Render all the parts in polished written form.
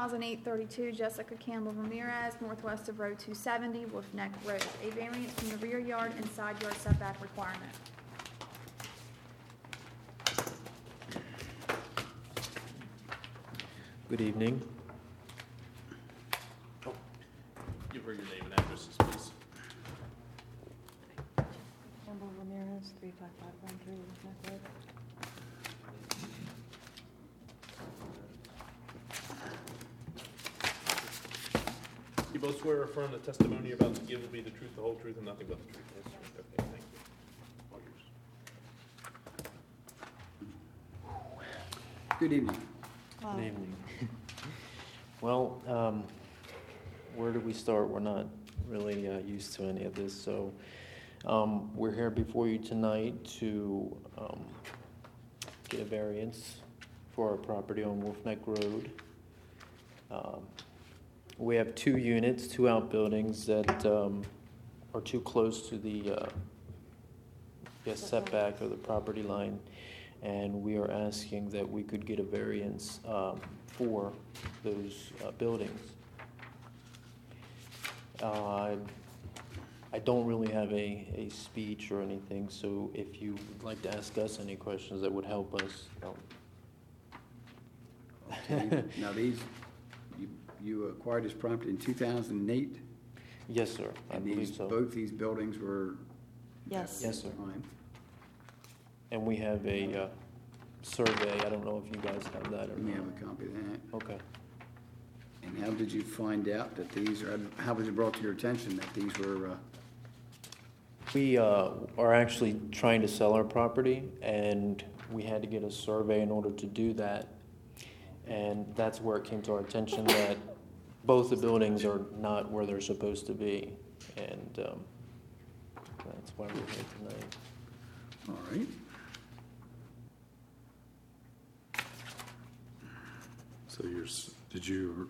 2008-32 Jessica Campbell Ramirez, northwest of Road 270, Wolf Neck Road. A variance from the rear yard and side yard setback requirement. Good evening. Give her your name and addresses, please. Campbell Ramirez, 35513 Wolf Neck Road. You both swear or affirm the testimony you're about to give will be the truth, the whole truth, and nothing but the truth? Yes. Okay, thank you. All yours. Good evening. Good evening. Well, where do we start? We're not really used to any of this, so we're here before you tonight to get a variance for our property on Wolf Neck Road. We have 2 units, 2 outbuildings that are too close to the setback or the property line, and we are asking that we could get a variance for those buildings. I don't really have a speech or anything, so if you would like to ask us any questions that would help us. Okay. Now you acquired this property in 2008? Yes, sir. I believe so. Both these buildings were? Yes. Yes, sir. Fine. And we have a survey. I don't know if you guys have that or Let me not. have a copy of that. Okay. And how did you find out that how was it brought to your attention that these were, We are actually trying to sell our property, and we had to get a survey in order to do that. And that's where it came to our attention that both the buildings are not where they're supposed to be. And that's why we're here tonight. all right. So did you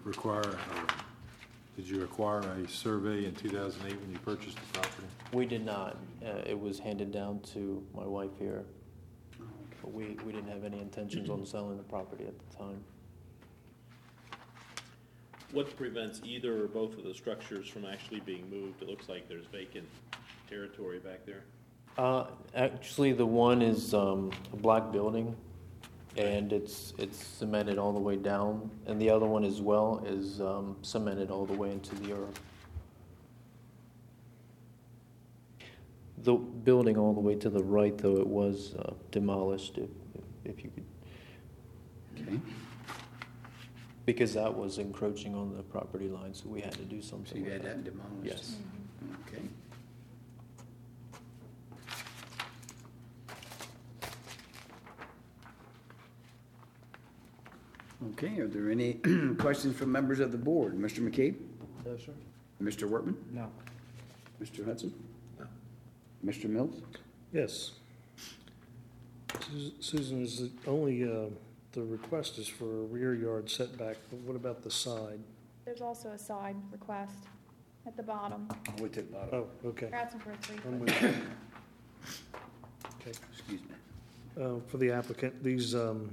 acquire a survey in 2008 when you purchased the property? We did not. It was handed down to my wife here. But we didn't have any intentions on selling the property at the time. What prevents either or both of the structures from actually being moved? It looks like there's vacant territory back there. Actually, the one is a black building, and it's cemented all the way down, and the other one as well is cemented all the way into the earth. The building all the way to the right, though, it was demolished, if you could, Okay. because that was encroaching on the property line, so we had to do something. So you with had that demolished? Yes. Okay. Okay, are there any questions from members of the board? Mr. McCabe? No, sir. Mr. Wortman? No. Mr. Hudson? No. Mr. Mills? Yes. Susan, is it only, the request is for a rear yard setback, but what about the side? There's also a side request at the bottom. Wait till the bottom. Oh, okay. They're asking for a 3 I'm foot. with you. Okay. Excuse me. For the applicant, these, do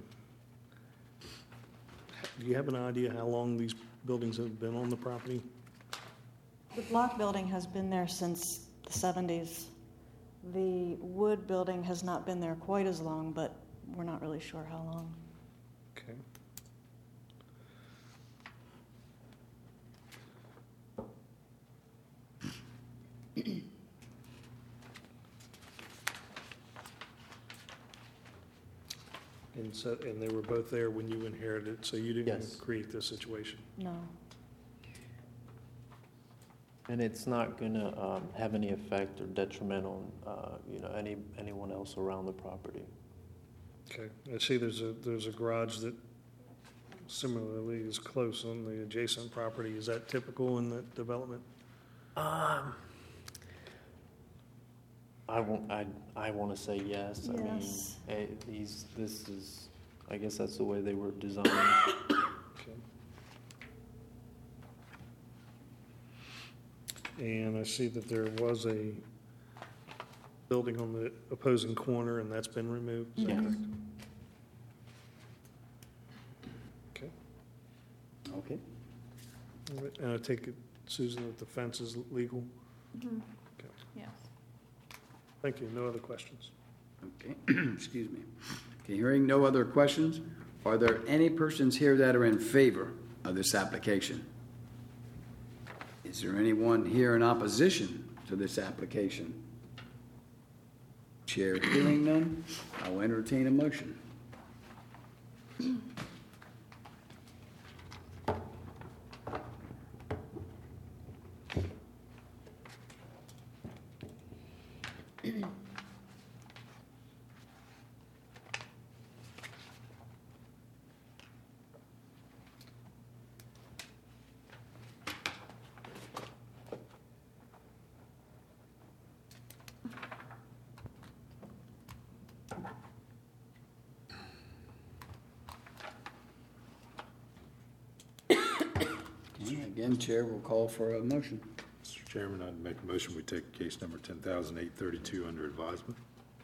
you have an idea how long these buildings have been on the property? The block building has been there since the 70s. The wood building has not been there quite as long, but we're not really sure how long. Okay. And they were both there when you inherited, so you didn't Yes. create this situation? No. And it's not going to have any effect or detriment on, anyone else around the property. Okay. I see there's a garage that similarly is close on the adjacent property. Is that typical in that development? I want to say yes. Yes. I mean, this is, I guess that's the way they were designed. Okay. And I see that there was a building on the opposing corner, and that's been removed. Is that Yes. correct? Okay. Okay. And I take it, Susan, that the fence is legal? Mhm. Okay. Yes. Thank you. No other questions? Okay, excuse me. Okay, hearing no other questions, are there any persons here that are in favor of this application? Is there anyone here in opposition to this application? Chair hearing none, I will entertain a motion. Again, Chair will call for a motion. Mr. Chairman, I'd make a motion, we take case number 10,832 under advisement.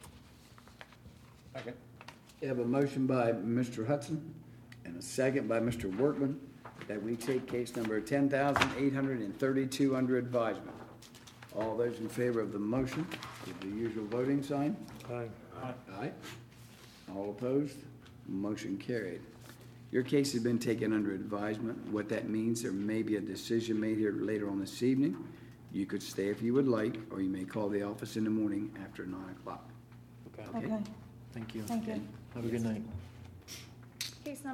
We have a motion by Mr. Hudson and a second by Mr. Workman that we take case number 10,832 under advisement. All those in favor of the motion, give the usual voting sign. Aye. Aye. All opposed? Motion carried. Your case has been taken under advisement. What that means, there may be a decision made here later on this evening. You could stay if you would like, or you may call the office in the morning after 9 o'clock. Okay. Okay, Thank you. thank you. Have a good night. Case number